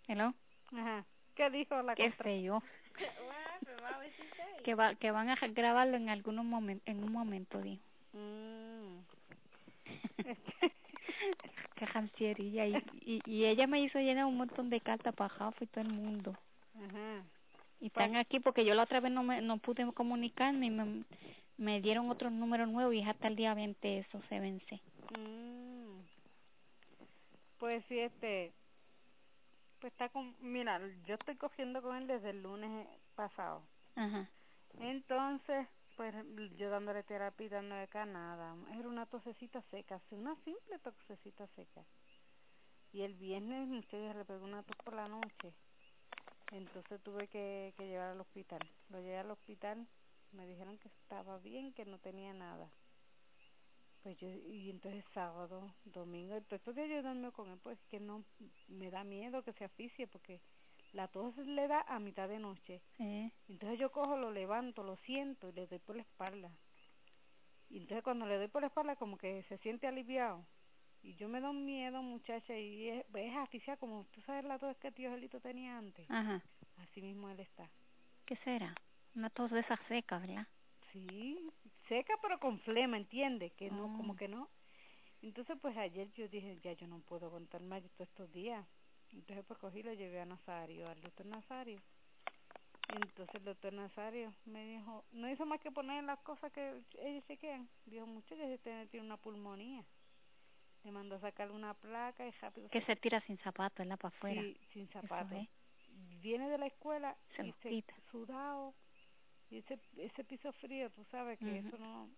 Hello. Ajá. ¿Qué dijo la Qué contra? sé yo. What happened? What was she saying? Que van a grabarlo en en un momento, dijo. Qué jancería. Y ella me hizo llenar un montón de cartas para Jafa y todo el mundo. Ajá. Y están aquí porque yo la otra vez no pude comunicarme y me dieron otros números nuevos y hasta el día 20 eso se vence. Pues sí, pues está mira, yo estoy cogiendo con él desde el lunes pasado. Ajá. Entonces, pues yo dándole terapia y dándole acá nada. Era una tosecita seca, una simple tosecita seca. Y el viernes, muchachos, le pegó una tos por la noche. Entonces tuve que llevar al hospital. Lo llevé al hospital, me dijeron que estaba bien, que no tenía nada. Pues y entonces sábado, domingo, entonces estos días yo dormí con él, pues que no, me da miedo que se asfixie, porque la tos le da a mitad de noche. Entonces yo cojo, lo levanto, lo siento y le doy por la espalda. Y entonces cuando le doy por la espalda como que se siente aliviado. Y yo me da un miedo, muchacha, y es asfixia como, tú sabes la tos que tío Gelito tenía antes. Ajá. Así mismo él está. ¿Qué será? Una tos de esas secas, ¿verdad? Sí, seca pero con flema, ¿entiendes? Que no, como que no. Entonces pues ayer yo dije, ya yo no puedo aguantar más todos estos días. Entonces pues cogí y lo llevé a Nazario, al doctor Nazario. Entonces el doctor Nazario me dijo, no hizo más que poner las cosas que ellos chequean. Dijo, muchachos, este tiene una pulmonía. Le mandó a sacar una placa y rápido que se tira sin zapatos, ¿verdad? Para afuera. Sí, sin zapatos. Eso es. Viene de la escuela Se y los quita. sudado. Y ese piso frío, tú sabes que eso no...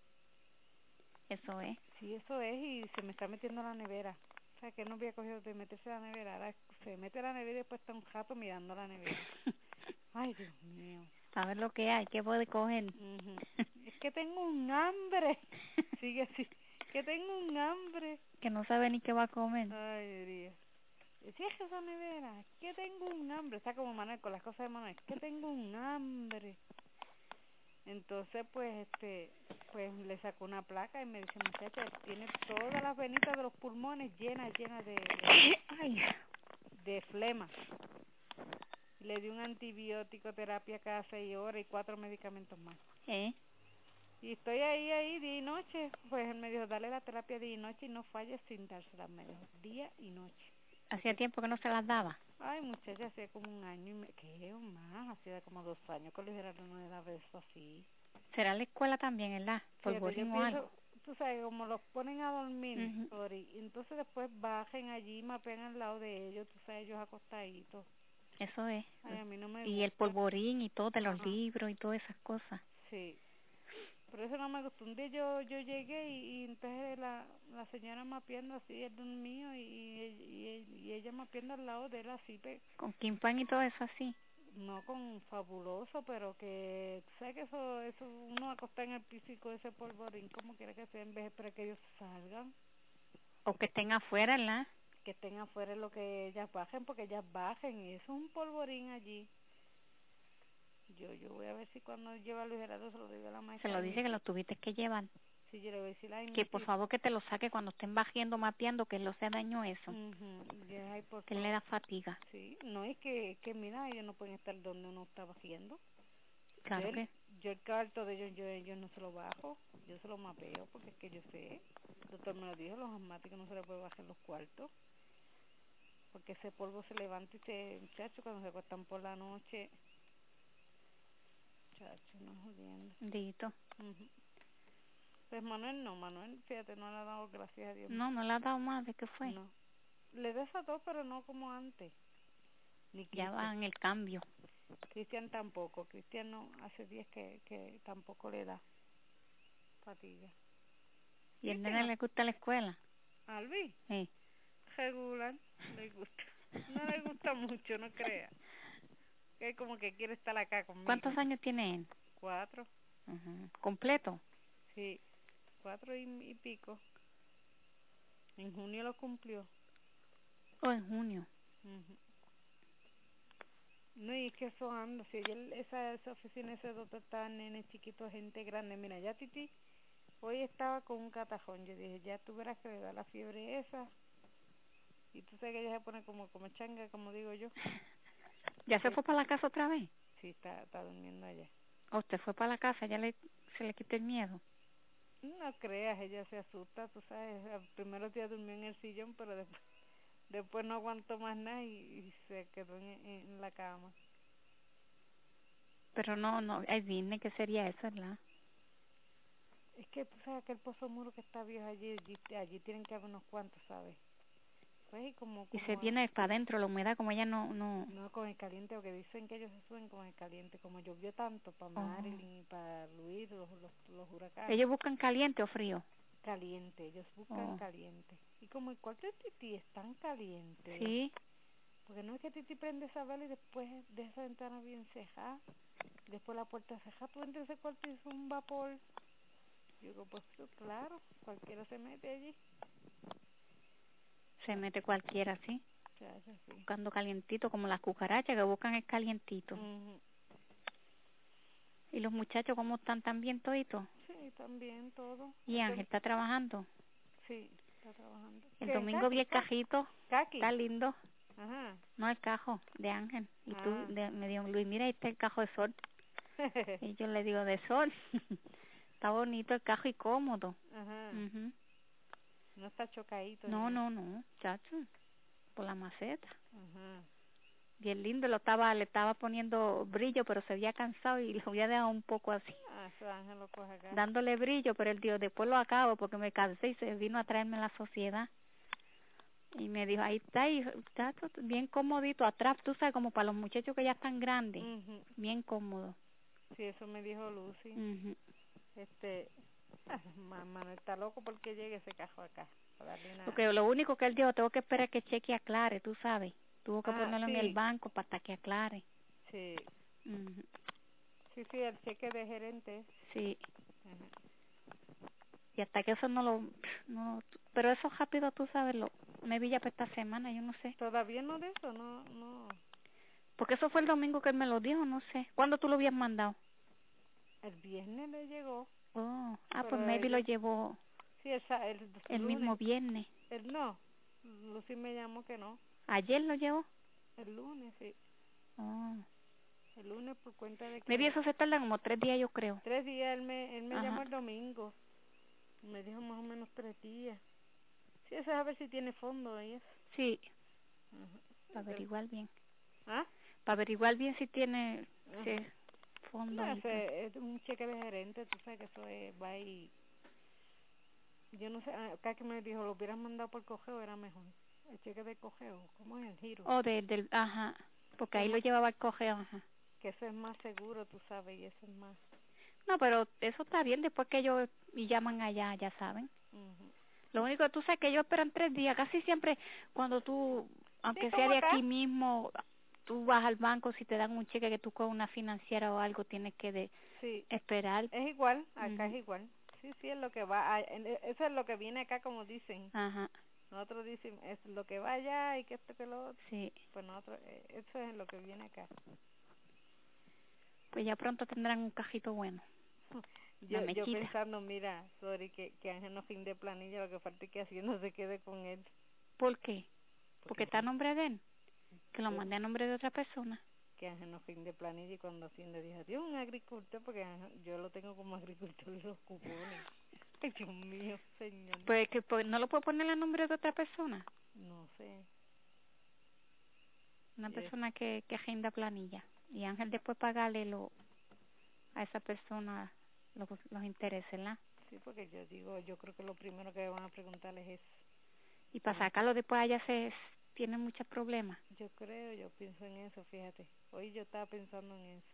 Eso es. Sí, eso es, y se me está metiendo a la nevera. O sea, que no había cogido de meterse a la nevera. Ahora se mete a la nevera y después está un rato mirando la nevera. Ay, Dios mío. A ver lo que hay, qué puede coger. Es que tengo un hambre. Sigue así. Que tengo un hambre. Que no sabe ni qué va a comer. Ay, Dios. Cierra esa nevera. Es que tengo un hambre. Está como Manuel con las cosas de Manuel. Es que tengo un hambre. Entonces, pues, pues le sacó una placa y me dice, muchacha, tiene todas las venitas de los pulmones llenas Ay. de flema. Le di un antibiótico, terapia cada 6 horas y 4 medicamentos más. Y estoy ahí día y noche. Pues él me dijo, dale la terapia día y noche y no falles sin dársela. Me dijo, día y noche. Hacía tiempo que no se las daba. Ay, muchacha, hacía como un año y ¿qué más? Hacía como 2 años que le dijeron no era eso así. Será la escuela también, ¿verdad? Fíjate, yo Polvorín o algo. pienso, tú sabes, como los ponen a dormir, y entonces después bajen allí, mapean al lado de ellos, tú sabes, ellos acostaditos. Eso es. Ay, a mí no me Y el gusta. polvorín y todo de los libros y todas esas cosas. Sí. Por eso no me gustó. Un día yo llegué y entonces la señora mapeando así, él dormido y ella mapeando al lado de él así, con Kimpan y todo eso así. No con fabuloso, pero que sé que eso uno acostado en el piso y con ese polvorín como quiera que sea en vez para que ellos salgan. O que estén afuera, ¿verdad? Que estén afuera es lo que ellas bajen, porque ellas bajen y eso es un polvorín allí. Yo voy a ver si cuando lleva a Luis Gerardo se lo digo a la maestra. Se lo dice que lo tuviste que llevar. Sí, yo le voy a decir, ay, que por favor que te lo saque cuando estén bajando, mapeando, que no sea daño eso. Ay, por que favor. le da fatiga. Sí, no es que mira, ellos no pueden estar donde uno está bajando. Claro que. Yo el cuarto de ellos no se lo bajo, yo se lo mapeo porque es que yo sé. El doctor me lo dijo, los asmáticos no se les puede bajar los cuartos. Porque ese polvo se levanta y muchachos, cuando se acuestan por la noche, muchachos, no jodiendo. Dito. Pues Manuel, fíjate, no le ha dado, gracias a Dios. No le ha dado más, ¿de qué fue? No, le desató, pero no como antes. Ni ya va en el cambio. Cristian tampoco, Cristian no, hace días que tampoco le da fatiga. ¿Y el nene le gusta la escuela? ¿Albi? Sí. Regular, le gusta. No le gusta mucho, no crea. Que como que quiere estar acá conmigo. ¿Cuántos años tiene él? 4. ¿Completo? Sí, 4 y pico. En junio lo cumplió. En junio. No, y es que eso anda, si esa oficina, ese doctor está nene chiquito, gente grande. Mira, ya Titi hoy estaba con un catajón. Yo dije, ya tú verás que le da la fiebre esa. Y tú sabes que ella se pone como changa, como digo yo. ¿Ya se Sí, fue para la casa otra vez? sí, está durmiendo allá. ¿O usted fue para la casa? Se le quitó el miedo. No creas, ella se asusta, tú sabes. Los primeros días durmió en el sillón, pero después no aguantó más nada y se quedó en la cama. Pero no, ay, dime qué sería eso, ¿verdad? Es que tú sabes que el pozo muro que está viejo allí tienen que haber unos cuantos, ¿sabes? Pues y Y se viene para adentro la humedad, como ella no. no con el caliente, porque dicen que ellos se suben con el caliente, como llovió tanto para Oh. Marilyn y para Luis, los huracanes. ¿Ellos buscan caliente o frío? Caliente, ellos buscan Oh. caliente. Y como el cuarto de Titi es tan caliente, Sí. porque no es que Titi prende esa vela y después de esa ventana bien cejada, después la puerta cejada, tú entras a ese cuarto y es un vapor. Yo digo, pues claro, cualquiera se mete allí. Se mete cualquiera, sí. Se hace así. Buscando calientito, como las cucarachas que buscan el calientito. Ujú. ¿Y los muchachos cómo están también toditos? Sí, también todo. ¿Y Ángel está trabajando? Sí, está trabajando. El ¿Qué? domingo vi el cajito. ¿Caqui? Está lindo. Ajá. No, el cajo de Ángel. Y tú Ah. me dijo, Luis, mira, ahí está el cajo de sol. Y yo le digo, de sol. Está bonito el cajo y cómodo. Ajá. Mhm. No está chocadito ni No, nada. no, no, chacho, por la maceta. Ajá. Bien lindo, le estaba poniendo brillo, pero se había cansado y lo había dejado un poco así, Ah, eso Ángel lo coge acá. dándole brillo, pero él dijo, después lo acabo porque me cansé y se vino a traerme la sociedad. Y me dijo, ahí está, y está bien comodito atrás, tú sabes, como para los muchachos que ya están grandes, Mhm. bien cómodo. Sí, eso me dijo Lucy. Mhm. Manuel está loco porque llegue ese cajo acá. Para darle una... Porque lo único que él dijo, tengo que esperar que cheque aclare, tú sabes. Tuvo que Ah, ponerlo en el sí. banco para hasta que aclare. Sí. Mhm. Sí, el cheque de gerente. Sí. Ajá. Y hasta que eso no, pero eso rápido, tú sabes, me vi ya para esta semana, yo no sé. Todavía no de eso, no. Porque eso fue el domingo que él me lo dijo, no sé. ¿Cuándo tú lo habías mandado? El viernes le llegó, Oh, pues pero maybe lo ellos... llevó Sí, el el lunes. mismo viernes. El no. Lucy me llamó que no. ¿Ayer lo llevó? El lunes, sí. Oh. El lunes por cuenta de Maybe que eso se tarda como 3 días, yo creo. 3 días, él me llamó Ajá. el domingo. Me dijo más o menos 3 días. Sí, eso es a ver si tiene fondo y eso. Sí, Ajá. para averiguar bien. ¿Ah? Para averiguar bien si tiene si Ajá. fondos No, y todo. ese es un cheque de gerente, tú sabes que eso va y... Yo no sé, acá que me dijo, lo hubieras mandado por correo era mejor. El cheque de correo, ¿cómo es el giro? Ajá. Porque Que, es ahí lo más, llevaba el cogeo, ajá. que eso es más seguro, tú sabes, y eso es más... No, pero eso está bien después que ellos y llaman allá, ya saben. Ujú. Lo único que tú sabes que ellos esperan 3 días. Casi siempre cuando tú, Sí, aunque sea como de acá. aquí mismo, tú vas al banco, si te dan un cheque que tú con una financiera o algo, tienes que Sí, esperar. es igual, acá es Mhm. igual. Sí, sí, es lo que va, eso es lo que viene acá como dicen. Ajá, Nosotros decimos, es lo que va allá y que esto que lo otro. sí. Pues nosotros, eso es lo que viene acá. Pues ya pronto tendrán un cajito bueno, la Yo mechita. pensando, mira, sorry, que Ángel no fin de planilla, lo que falta es que Hacienda se quede con él. ¿Por qué? Porque Porque está a nombre de él, que lo pues, mande a nombre de otra persona. que Ángel no fin de planilla y cuando Hacienda dijo, Dios, un agricultor, porque yo lo tengo como agricultor y los cupones. Ay, Dios mío, señor. Pues no lo puede poner a nombre de otra persona, No sé. una Es, persona que agenda planilla. Y Ángel después pagarle a esa persona los intereses, ¿verdad? sí, porque yo digo, yo creo que lo primero que van a preguntarles es Y para cuánto. sacarlo después allá tiene muchos problemas. Yo pienso en eso, fíjate. Hoy yo estaba pensando en eso.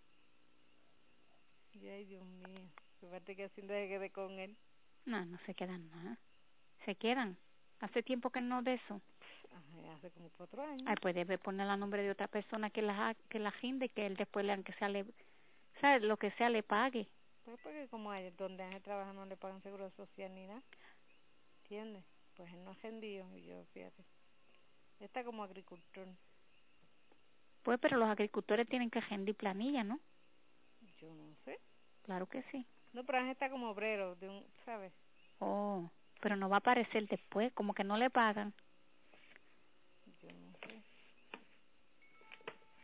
Y ay, Dios mío. Fíjate que Hacienda se quede con él. No se quedan nada. Se quedan. Hace tiempo que no de eso. Ay, hace como 4 Ay, años. pues debe poner a nombre de otra persona que la agende, que él después aunque sea ¿sabes? Lo que sea le pague. Pues porque como hay, donde Ángel trabaja no le pagan seguro social ni nada. ¿Entiendes? Pues él no ha rendido. Y yo, fíjate. Está como agricultor. Pues, pero los agricultores tienen que agendar planilla, ¿no? Yo no sé. Claro que sí. No, pero Ángel está como obrero de un, ¿sabes? Oh, pero no va a aparecer después, como que no le pagan.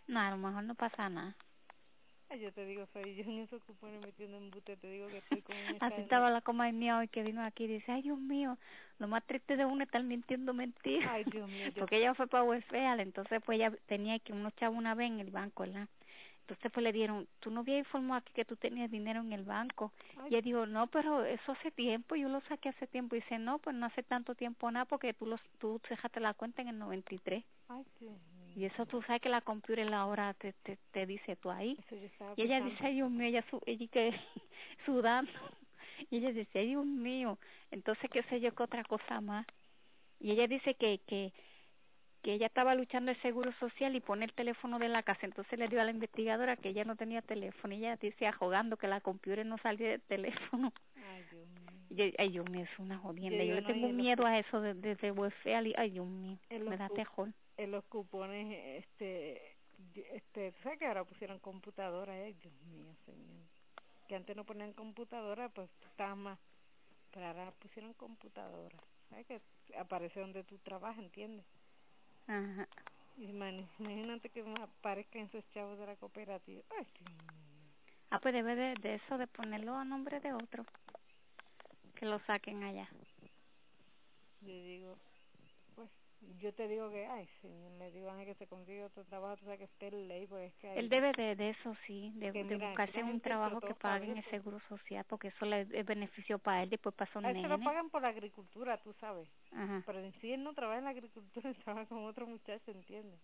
No, a lo mejor no pasa nada. Ay, yo te digo, Freddy, yo en esos cupones metiendo embute, te digo que estoy con un Así escándalo. estaba la coma mía hoy que vino aquí y dice, ay Dios mío, lo más triste de uno es estar mintiendo mentiras. Ay, Dios mío, yo... Porque ella fue para Westfield, entonces pues ella tenía que unos chavos una vez en el banco, ¿verdad? Entonces pues le dieron, tú no habías informado aquí que tú tenías dinero en el banco. Ay, Y ella dijo, no, pero eso hace tiempo, yo lo saqué hace tiempo. Y dice, no, pues no hace tanto tiempo nada porque tú dejaste la cuenta en el 93. ay, Dios Y mío. eso tú sabes que la computer la hora te dice tú ahí. Eso yo estaba Y ella pensando. dice, ay Dios mío, ella que sudando. Y ella dice, ay Dios mío. Entonces, qué sé yo, qué otra cosa más. Y ella dice que ella estaba luchando el seguro social y pone el teléfono de la casa. Entonces le dio a la investigadora que ella no tenía teléfono. Y ella dice, ajogando que la computer no salía del teléfono. Ay, Dios mío. Y yo, ay Dios mío, es una Yo jodienda. Yo digo, le no, y tengo miedo a eso desde Westfield y, ay Dios mío, me da terror. en los cupones, tú sabes que ahora pusieron computadora, Dios mío, señor. Que antes no ponían computadora, pues estabas más, pero ahora pusieron computadora. ¿Sabes que aparece donde tú trabajas, entiendes? Ajá. Imagínate que me aparezcan esos chavos de la cooperativa. Ay, Dios mío. Ah, pues debe de eso, de ponerlo a nombre de otro, que lo saquen allá. Yo digo, pues, yo te digo que, ay, señor, le digo a Ángel que se consiga otro trabajo, tú sabes que esté en ley, porque es que Él hay, debe de eso, sí, que de mira, aquí buscarse la un gente entró trabajo que todo paguen el cabeza. seguro social, porque eso le es beneficio para él, después para esos A él se lo nenes. pagan por la agricultura, tú sabes. Ajá. Pero en sí él no trabaja en la agricultura, él trabaja con otro muchacho, ¿entiendes?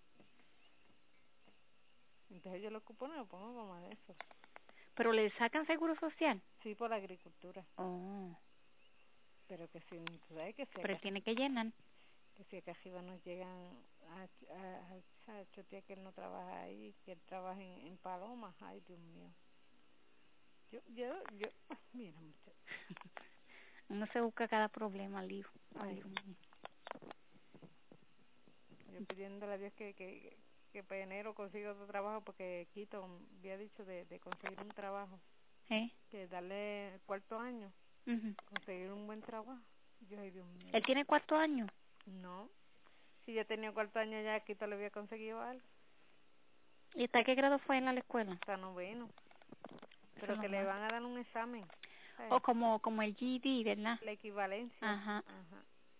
Entonces yo lo cupones lo pongo como de eso. Pero le sacan seguro social. Sí, por la agricultura. Oh, Pero que si, tú sabes pero él tiene que llenar. que si acá arriba nos llegan a chotear que él no trabaja ahí, que él trabaja en Paloma. Ay, Dios mío. Yo, mira, muchacho. Uno se busca cada problema, lío. Ay, Ay, Dios mío. yo pidiéndole a Dios que para enero consiga otro trabajo, porque Quito había dicho de conseguir un trabajo, ¿Eh? que darle el cuarto año, Uh-huh. conseguir un buen trabajo. Yo, ay, Dios mío. Él tiene 4 años. No, si yo tenía cuarto año ya, Quito le había conseguido algo. ¿Y hasta qué grado fue él a la escuela? Está noveno. Eso Pero es lo que le más. van a dar un examen, O ¿sabes? como el GED, ¿verdad? La equivalencia. Ajá. Ajá.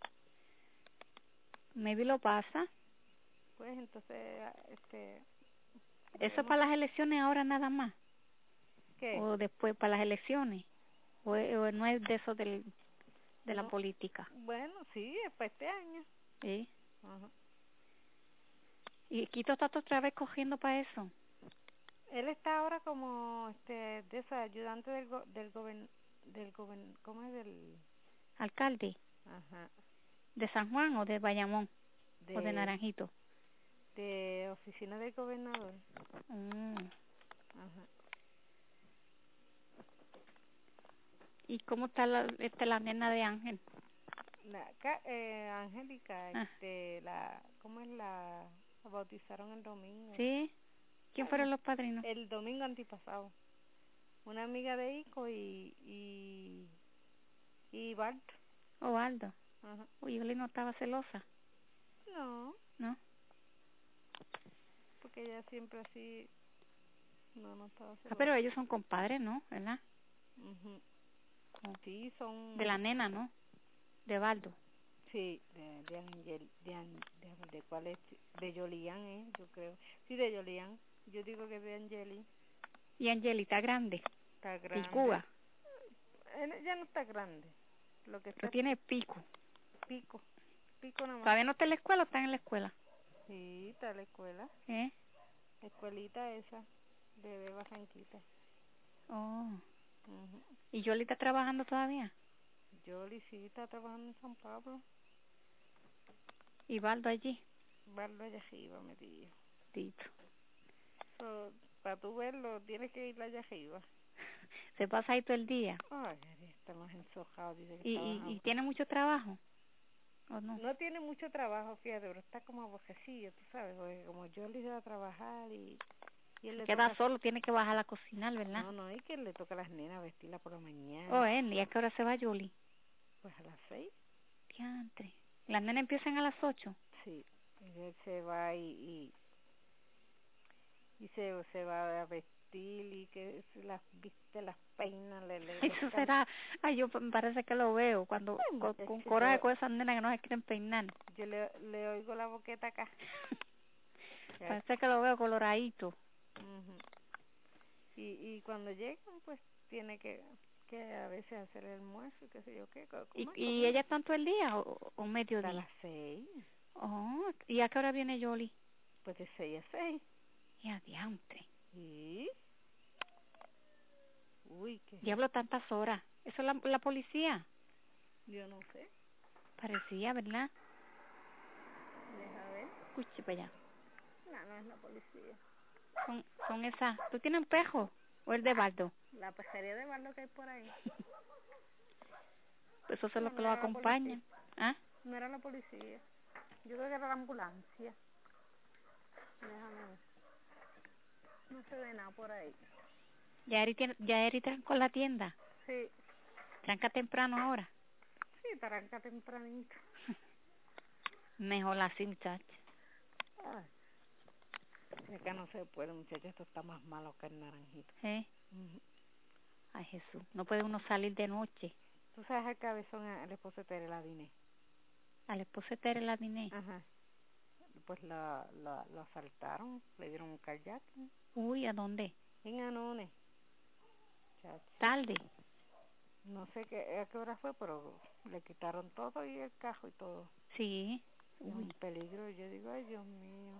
Maybe lo pasa. Pues entonces, Eso es veremos para las elecciones ahora nada más. qué. O después para las elecciones. O no es de eso de la No, política. bueno, sí, es para este año. ¿Sí? Ajá. Y Quito está otra vez cogiendo para eso. Él está ahora como de esa ayudante ¿cómo es Alcalde. ajá, ¿De San Juan o de Bayamón? ¿O de de Naranjito? de oficina del gobernador? Mm. Ajá. ¿Y cómo está la nena de Ángel? Angélica, Ah, ¿cómo es la bautizaron el domingo? ¿sí? ¿Quién fueron los padrinos? El domingo antipasado. Una amiga de Ico y Bart. ¿O Aldo? Ajá. Uy, Yoli no estaba celosa, No, ¿no? porque ella siempre así, no estaba Ah, pero celosa. ellos son compadres, ¿no? ¿Verdad? Ujú. Oh. Sí, De la nena, ¿no? De Baldo. sí, de Angel, de cuál es, de Yolian, yo creo. Sí, de Yolian. Yo digo que de Angeli, Y Angelita grande, está grande. picuda, Ya no está grande, lo que pero está es tiene pico. pico, pico nada más. ¿Todavía no está en la escuela o está en la escuela? Sí, está la escuela, ¿Eh? escuelita esa, de Beba Franquita. Oh. Ujú. ¿Y Yoli está trabajando todavía? Yoli sí está trabajando en San Pablo. ¿Y Baldo allí? Barlo allá arriba, me dijo. Tito. So, para tú verlo, tienes que ir allá arriba. ¿Se pasa ahí todo el día? Ay, está más ensojado, dice que ¿Y trabajaba. tiene mucho trabajo? ¿O no? No tiene mucho trabajo, fíjate, pero está como abojecillo, tú sabes, porque como yo le iba a trabajar y él Se le queda toca, solo, tiene que bajar a cocinar, ¿verdad? no, y que él le toca a las nenas vestirla por la mañana, Oh, ¿y a qué hora se va Yoli? pues a las 6, Diantre. ¿Las nenas empiezan a las 8? sí, y él se va Y se va a vestir y que se las viste, las peinas, le Eso será, ay, yo parece que lo veo cuando Ay, con muchacho, coraje con esas nenas que no se quieren peinar. yo le oigo la boqueta acá. Parece que lo veo coloradito. Ujú. Y cuando llegan, pues tiene que a veces hacer el almuerzo y qué sé yo qué. ¿Y ella está todo el día o A mediodía? las 6. Oh, ¿y a qué hora viene Yoli? Pues de 6 a 6. Y adiante. ¿Y? Uy, ¿qué es Diablo, tantas horas. Eso es la policía. Yo no sé. Parecía, ¿verdad? Deja ver. Escuche para allá. No, no es la policía. Son esas. ¿Tú tienes un pejo? ¿O el de Baldo? La pescaría de barro que hay por ahí. Pues eso es lo No, que no lo era la acompaña. policía. ¿Ah? No era la policía. Yo creo que era la ambulancia. Déjame ver. No se ve nada por ahí. Ya Eri trancó la tienda. Sí, Tranca temprano ahora. sí, taranca tempranito. Mejor así, muchacha. Ay, si acá no se puede, muchachos, esto está más malo que el naranjito. ¿Eh? Ujú. Ay, Jesús. No puede uno salir de noche. Tú sabes el cabezón, el esposo de Tere Ladine. A la esposa de Tere la diné. Ajá. Pues lo asaltaron, le dieron un carjacking. Uy, ¿a dónde? En Anones, chacho. Tarde. No sé a qué hora fue, pero le quitaron todo y el cajo y todo. Sí. Es Uy. un peligro. Yo digo, ay, Dios mío.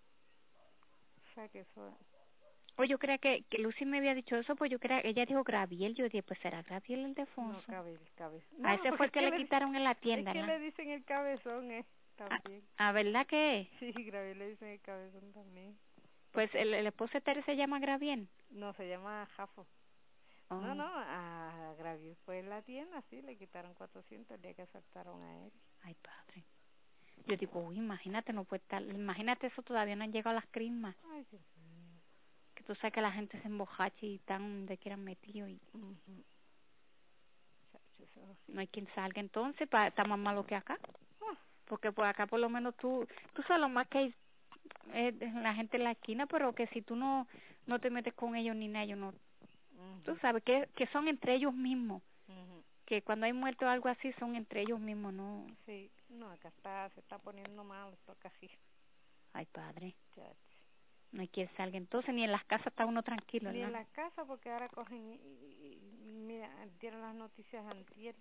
O sea, que eso... Pues yo creía que Lucy me había dicho eso, pues yo creía, ella dijo Graviel, yo dije, pues será Graviel el de No Fonso. cabe el cabezón. A No, ese porque fue el es que que le quitaron en la es tienda, que ¿no? le dicen el cabezón, también. ¿Verdad que es? Sí, Graviel le dicen el cabezón también. Pues Porque el esposo de Tere se llama Graviel. no, se llama Jafo. No, Oh, no, a Graviel fue en la tienda, sí, le quitaron 400 el día que asaltaron a él. ay, padre. Yo digo, uy, imagínate, no puede estar, imagínate eso, todavía no han llegado las crismas. Ay, Dios mío. Que tú sabes que la gente se embojacha y están donde quieran metido y Ujú. Chacho, eso es no hay horrible. quien salga. Entonces, está más malo que acá. Ah, Porque pues acá por lo menos tú sabes lo más que hay la gente en la esquina, pero que si tú no te metes con ellos ni nada, ellos no, tú ujú, sabes que son entre ellos mismos, ujú. que cuando hay muerto o algo así son entre ellos mismos, no, Sí, no, acá se está poniendo mal esto casi. ay padre, Chacho. no hay quien salga, entonces ni en las casas está uno tranquilo, Ni en ¿verdad? la casa, porque ahora cogen mira, dieron las noticias antier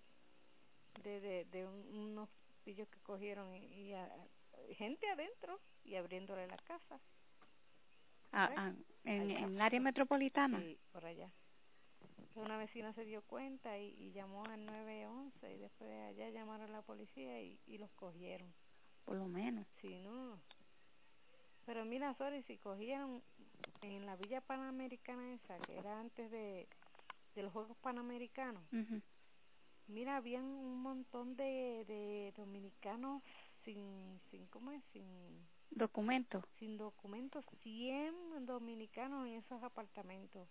de unos pillos que cogieron gente adentro y abriéndole la casa. ¿Ves? En Allá, el área metropolitana, sí, por allá. Una vecina se dio cuenta y llamó al 911 y después de allá llamaron a la policía y los cogieron. por lo menos. Sí, no. Pero mira, sorry, si cogieron en la Villa Panamericana esa, que era antes de los Juegos Panamericanos, Ujú. mira, habían un montón de dominicanos ¿cómo es? Documento, Sin documentos, 100 dominicanos en esos apartamentos.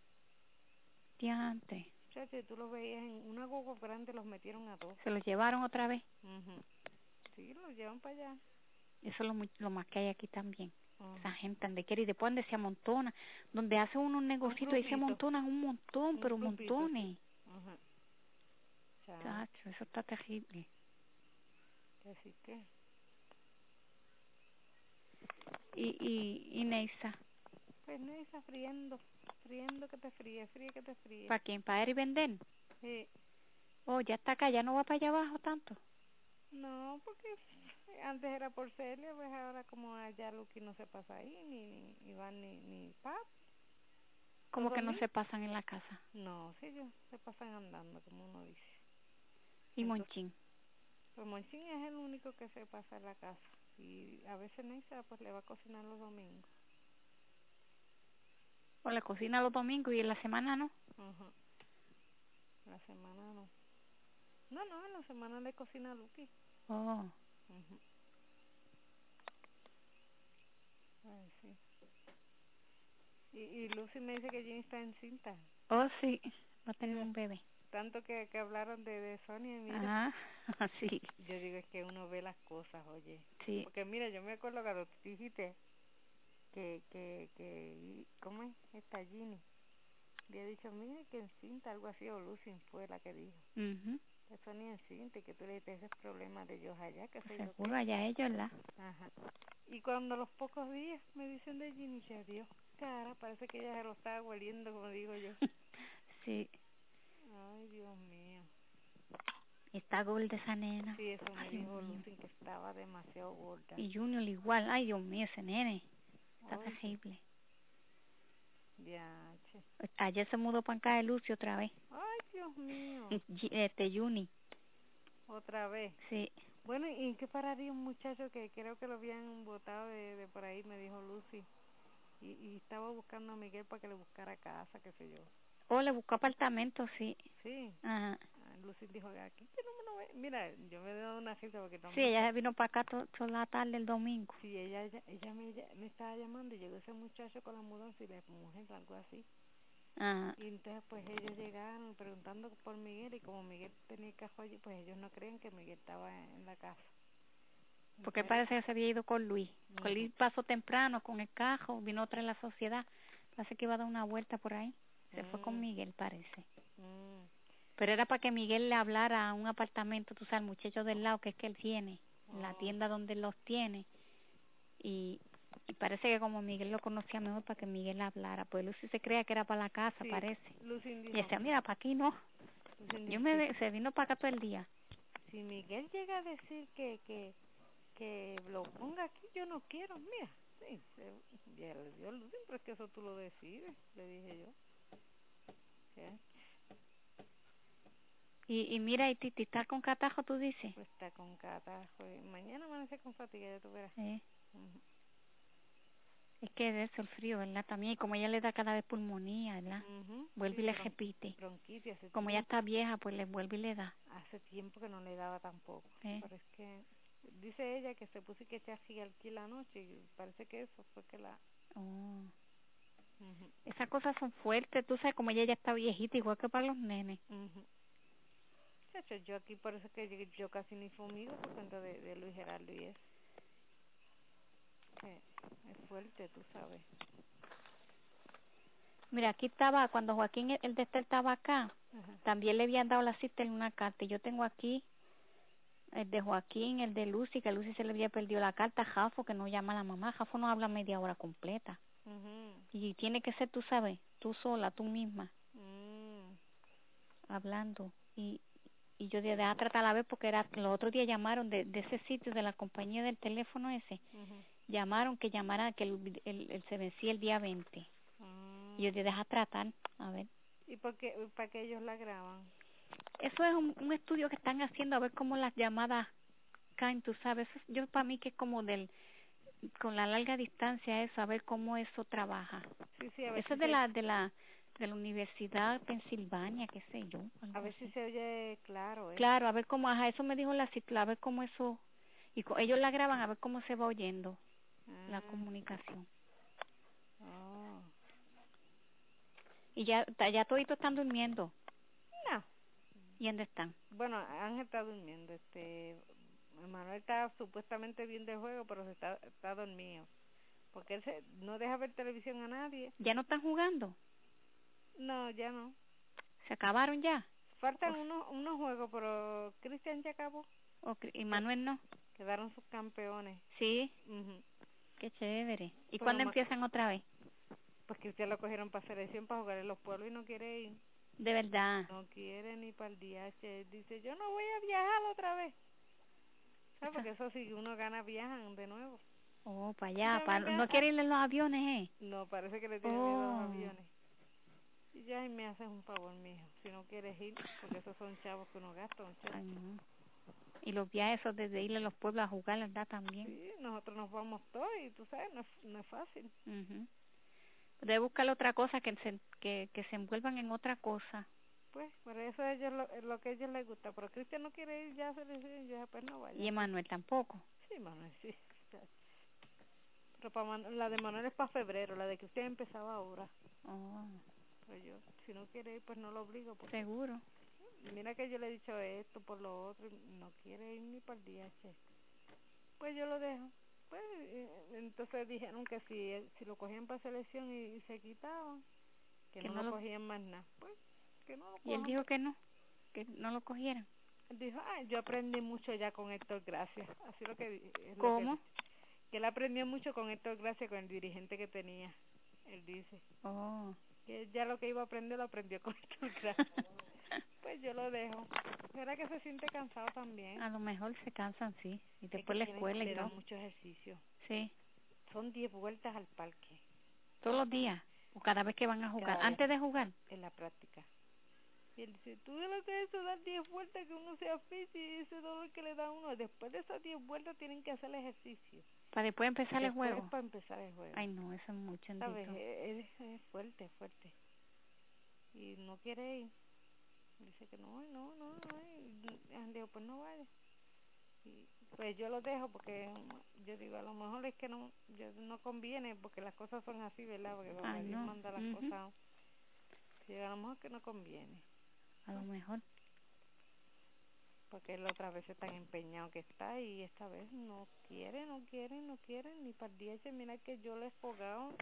diantre, Chacho, tú los veías en una guagua grande, los metieron a dos. se los llevaron otra vez, Ujú. Sí, los llevan para allá. eso es lo más que hay aquí también. Esa Ujú. gente donde quiere y después donde se amontona, donde hace uno un Un negocito y se clubito, amontonan un montón, un pero clubito, sí. montones. Ajá. Chacho, eso está terrible. Así que, Y Neisa, pues no, está friendo que te fríe que te fríe. ¿para quién? ¿Para ir y vender? Sí. Oh, ya está acá, ya no va para allá abajo tanto. No, porque antes era por Celia, pues ahora como allá Lucky no se pasa ahí, ni Iván ni Pap, Como los que no se domingos. pasan en la casa. No, sí, ellos se pasan andando, como uno dice. Y Entonces, Monchín. pues Monchín es el único que se pasa en la casa. Y a veces Neisa pues le va a cocinar los domingos. O la cocina los domingos y en la semana no. Ajá. La semana no. No, no, en la semana le cocina a Lucky. Oh, Ujú. Ay, sí. Y Lucy me dice que Jenny está encinta. oh sí, va a tener Mira, un bebé. tanto que hablaron de Sonia, mira. Ajá, sí, Yo digo, es que uno ve las cosas, oye. sí. Porque mira, yo me acuerdo cuando tú dijiste ¿cómo es? Esta Ginny había dicho, mire, que encinta, algo así, o Lucy fue la que dijo. Eso ni encinta, y que tú le dices ese problema de ellos allá, que sé yo qué. Seguro, allá ellos, ¿la? Ajá. Y cuando a los pocos días me dicen de Ginny, ya Dios, cara, parece que ella se lo estaba hueliendo, como digo yo. Sí. Ay, Dios mío. Está gorda esa nena. Sí, eso me Ay, dijo Dios mío. Lucy, que estaba demasiado gorda. Y Junior igual. Ay, Dios mío, ese nene. Está Ay, terrible. ya, che. Ayer se mudó para acá de Lucy otra vez. Ay, Dios mío. Juni. Otra vez. Sí. Bueno, ¿y en qué pararía un muchacho que creo que lo habían botado de por ahí, me dijo Lucy? Y estaba buscando a Miguel para que le buscara casa, qué sé yo. Oh, le buscó apartamento, sí. Sí. Ajá. Lucy dijo, aquí que no me lo ve. Mira, yo me he dado una risa porque no Sí, me... ella se vino para acá toda la tarde el domingo. Sí, ella me estaba llamando y llegó ese muchacho con la mudanza y la mujer, algo así. Ajá. Y entonces pues ellos llegaron preguntando por Miguel, y como Miguel tenía el cajón allí, pues ellos no creen que Miguel estaba en la casa. Porque Entonces, parece que se había ido con Luis. Con Luis pasó temprano con el cajo, vino otra en la sociedad. Parece que iba a dar una vuelta por ahí. Se fue con Miguel, parece. Pero era para que Miguel le hablara a un apartamento, tú sabes, al muchacho del lado que es que él tiene, la tienda donde él los tiene. Y parece que como Miguel lo conocía mejor, para que Miguel le hablara. Pues Lucy se creía que era para la casa, sí, parece. Lucy Y dijo, decía, mira, para aquí no. Se vino para acá todo el día. si Miguel llega a decir que lo ponga aquí, yo no quiero, mira. Sí, ya le dio Lucy, pero es que eso tú lo decides, le dije yo. ¿Sí? Y mira, y Titi está con catajo, tú dices. Pues está con catajo. Mañana amanece con fatiga, ya tú verás. Es que de eso el frío, ¿verdad? También, y como ella le da cada vez pulmonía, ¿verdad? Vuelve Sí, y le repite. bronquitis hace Como tiempo. ella está vieja, pues le vuelve y le da. Hace tiempo que no le daba tampoco. Pero es que dice ella que se puso y que echa aquí la noche, y parece que eso fue que la... Esas cosas son fuertes, tú sabes, como ella ya está viejita, igual que para los nenes. Chacho, yo aquí por eso que yo casi ni fumigo por cuenta de Luis Gerardo y eso. Es fuerte, tú sabes. Mira, aquí estaba, cuando Joaquín, el de Estel estaba acá, también le habían dado la cita en una carta. Y yo tengo aquí el de Joaquín, el de Lucy, que a Lucy se le había perdido la carta, Jafo, que no llama a la mamá. Jafo no habla media hora completa. Y tiene que ser, tú sabes, tú sola, tú misma, hablando. Y yo dije, deja tratar a ver, porque era los otros días llamaron de ese sitio, de la compañía del teléfono ese. Llamaron que llamara, que el se vencía el día 20. Y yo dije, deja tratar, a ver. ¿Y para qué ellos la graban? Eso es un estudio que están haciendo, a ver cómo las llamadas caen, tú sabes. Eso, yo para mí que es como con la larga distancia, eso, a ver cómo eso trabaja. Sí, a ver Eso si es de la Universidad de Pensilvania, qué sé yo. A ver si se oye claro, Claro, a ver cómo, eso me dijo la cicla, a ver cómo eso, y ellos la graban, a ver cómo se va oyendo la comunicación. Y ya toditos están durmiendo. No. ¿Y dónde están? Bueno, Ángel está durmiendo, Manuel está supuestamente bien de juego, pero está dormido. Porque él no deja ver televisión a nadie. ¿Ya no están jugando? No, ya no. ¿Se acabaron ya? Faltan unos juegos, pero Cristian ya acabó. ¿Y Manuel no? Quedaron sus campeones. Sí. Qué chévere. ¿Y Bueno, cuándo empiezan otra vez? Pues Cristian lo cogieron para selección, para jugar en los pueblos, y no quiere ir. De verdad. No quiere ni para el DH. Dice, yo no voy a viajar otra vez. ¿Sabes? Porque eso si uno gana, viajan de nuevo. Oh, para allá. ¿No quiere ir en los aviones, No, parece que le tiene miedo a los aviones. Y ya me haces un favor, mijo, si no quieres ir, porque esos son chavos que uno gasta, muchachos. Ay, no. Y los viajes esos desde irle a los pueblos a jugar, ¿verdad? También. Sí, nosotros nos vamos todos y tú sabes, no es fácil. Debe buscar otra cosa, que se envuelvan en otra cosa. Pues, por eso a ellos lo que a ellos les gusta. Pero Cristian no quiere ir, ya se les dice, ya pues no vaya. Y Emanuel tampoco. Sí, Manuel, sí. Pero la de Manuel es para febrero, la de Cristian empezaba ahora. Pero yo, si no quiere ir, pues no lo obligo. Seguro. Mira que yo le he dicho esto por lo otro, y no quiere ir ni para el día, che. Pues yo lo dejo. Pues entonces dijeron que si lo cogían para selección y se quitaban, que no lo cogían más nada. Pues, que no lo cojan. Y él dijo que no lo cogieran. Él dijo, yo aprendí mucho ya con Héctor Gracia. Así es ¿Cómo? Que él aprendió mucho con Héctor Gracia, con el dirigente que tenía. Él dice. Oh. Que ya lo que iba a aprender lo aprendió con Héctor Gracia. Pues yo lo dejo. ¿Será que se siente cansado también? A lo mejor se cansan, sí. Y después la escuela y le todo. dan mucho ejercicio. Sí. Son 10 vueltas al parque. Todos los días. O cada vez que van a jugar. Cada Antes vez de jugar. en la práctica. Y él dice, tú de lo que es eso, dar 10 vueltas que uno se asfixia y ese dolor que le da a uno. Después de esas 10 vueltas tienen que hacer el ejercicio. Para después empezar el juego. Para empezar el juego. Ay, no, eso es mucho, ¿Sabes? Endito. Es fuerte, fuerte. Y no quiere ir. Dice que no. Y digo, pues no vaya. Y pues yo lo dejo porque yo digo, a lo mejor es que no conviene porque las cosas son así, ¿verdad? Porque cuando Dios no. manda las cosas, a lo mejor que no conviene. A lo mejor. Porque la otra vez tan empeñado que está y esta vez no quiere, ni para el día ese, mira que yo le he jugado,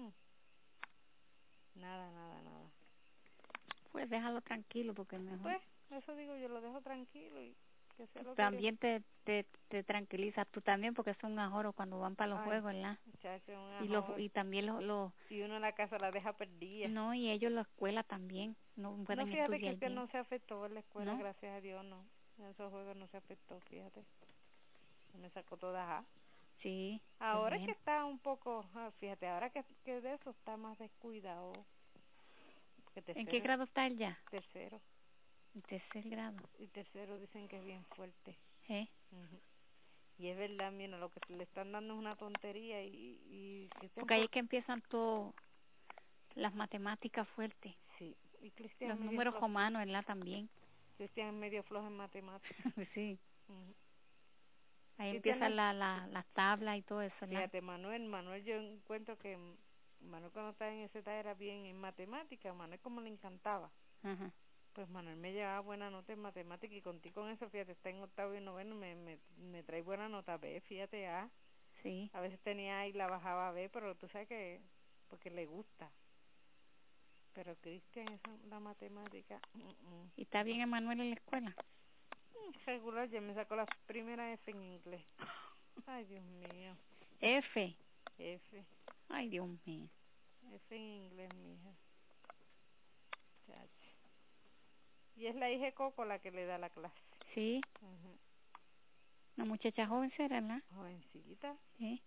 nada. Pues déjalo tranquilo porque mejor. Pues, eso digo, yo lo dejo tranquilo y que sea lo también que te tranquilizas tú también porque es un ajoro cuando van para los juegos, ¿verdad? Muchacho, un ajoro. Y también y uno en la casa la deja perdida. No, y ellos en la escuela también no pueden fíjate estudiar que usted bien. no se afectó en la escuela, ¿No? gracias a Dios, no. En esos juegos no se afectó, fíjate. Me sacó todas A. Sí. Ahora que está un poco, fíjate, ahora que de eso está más descuidado. ¿En qué grado está él ya? Tercero. En tercer grado. Y tercero dicen que es bien fuerte. ¿Eh? Y es verdad, mira, lo que le están dando es una tontería porque ahí es que empiezan todo las matemáticas fuertes. Sí. Y Cristian los números romanos, ¿verdad? También. Cristian es medio flojo en matemáticas. Sí. Ahí Cristian empiezan las tablas y todo eso, ¿verdad? Fíjate, Manuel, yo encuentro que Manuel cuando estaba en esa edad era bien en matemáticas. Manuel como le encantaba. Ajá. Pues Manuel me llevaba buena nota en matemáticas y contigo con eso, fíjate, está en octavo y noveno, me trae buena nota B, fíjate, A. Sí. A veces tenía A y la bajaba a B, pero tú sabes que porque le gusta. Pero Cristian, la matemática. ¿Y está bien Emanuel en la escuela? Regular, ya me sacó la primera F en inglés. Ay, Dios mío. F. Ay, Dios mío. F en inglés, mija. Chacha. Y es la hija de Coco la que le da la clase. Sí. Una muchacha joven será, ¿verdad? Jovencita. Sí.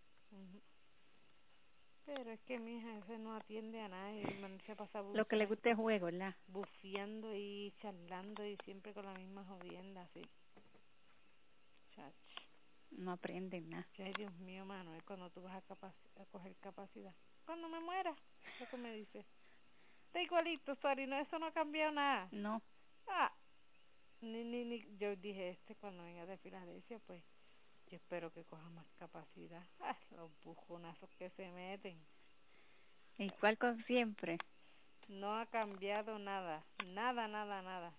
Pero es que mi hija ese no atiende a nadie, se pasa lo que le gusta es juego, ¿verdad? Bufiando y charlando y siempre con la misma jodienda, así. Chacho. No aprenden nada. Ay, Dios mío, mano, es cuando tú vas a coger capacidad. Cuando me muera, lo que me dice. Está igualito, sorry, no, eso no ha cambiado nada. No. Ni, yo dije, cuando venga de Filadelfia, pues, yo espero que coja más capacidad. Los bujonazos que se meten. Igual con siempre. No ha cambiado nada. Nada.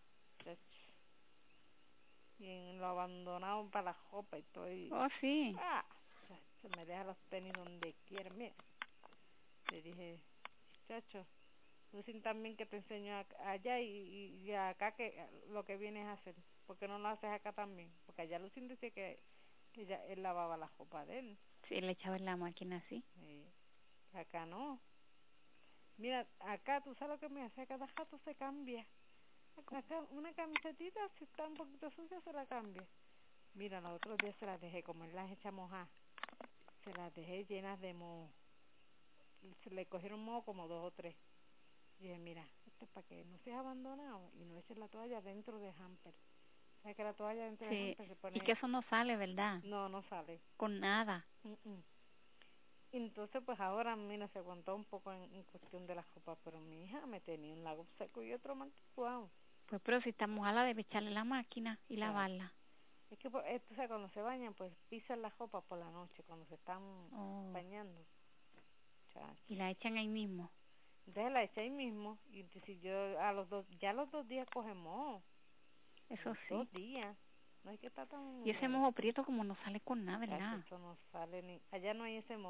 Y en lo abandonado para la jopa y todo. Oh, sí. Se me deja los tenis donde quiera. Mira, le dije, chacho, Lucin también que te enseño allá y acá que lo que vienes a hacer. ¿Por qué no lo haces acá también? Porque allá Lucin dice que él lavaba la jopa de él. Sí, le echaba en la máquina así. Acá no. Mira, acá tú sabes lo que me hace, cada rato se cambia. Acá una camisetita, si está un poquito sucia, se la cambia. Mira, los otros días se las dejé, como él las echa mojar, se las dejé llenas de moho. Se le cogieron moho como 2 o 3. Y dije, mira, esto es para que no seas abandonado y no eches la toalla dentro de hamper. ¿Sabes que la toalla dentro de hamper se pone? Y que eso no sale, ¿verdad? No sale. Con nada. Entonces, pues ahora, mira, se aguantó un poco en cuestión de la copa, pero mi hija me tenía un lago seco y otro manticuado. Pues, pero si está mojada, debe echarle la máquina y lavarla. Es que, pues, tú sabes, cuando se bañan, pues pisan la copa por la noche, cuando se están bañando. Chacho. Y la echan ahí mismo. Entonces la echa ahí mismo, y si yo los 2 días cogemos. Eso sí. 2 días. No hay que estar tan... Y ese mojo prieto como no sale con nada, ¿verdad? Eso no sale ni... Allá no hay ese mojo.